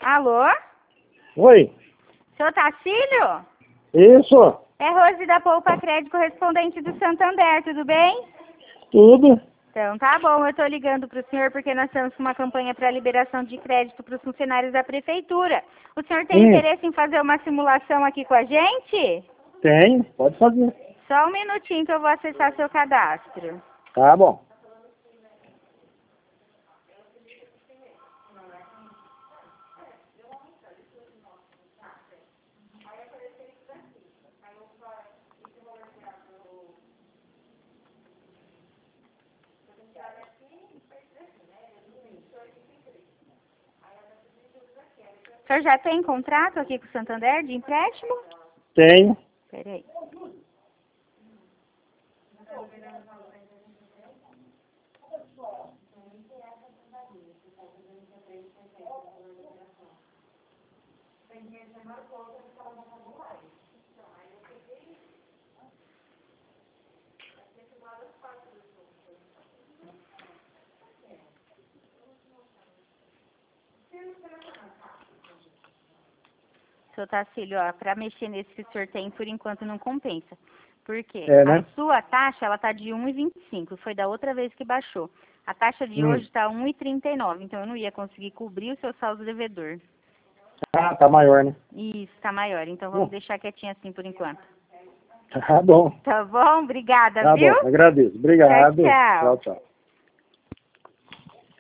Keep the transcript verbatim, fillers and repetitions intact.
Alô? Oi. Seu Tacílio? Isso. É Rose da Poupa Crédito, correspondente do Santander, tudo bem? Tudo. Então tá bom, eu tô ligando pro senhor porque nós temos uma campanha para liberação de crédito para os funcionários da prefeitura. O senhor tem Hum. interesse em fazer uma simulação aqui com a gente? Tem. Pode fazer. Só um minutinho que eu vou acessar seu cadastro. Tá bom. O senhor já tem contrato aqui com o Santander de empréstimo? Tenho. Peraí. Seu Tacílio, ó, para mexer nesse que o senhor tem, por enquanto não compensa. Por quê? É, né? A sua taxa, ela tá de um e vinte e cinco, foi da outra vez que baixou. A taxa de Hum. hoje está um e trinta e nove, então eu não ia conseguir cobrir o seu saldo devedor. Ah, tá maior, né? Isso, tá maior, então vamos Hum. deixar quietinho assim por enquanto. Tá bom. Tá bom? Obrigada, Tá viu? bom. Agradeço. Obrigado. Tchau, tchau. Tchau, tchau.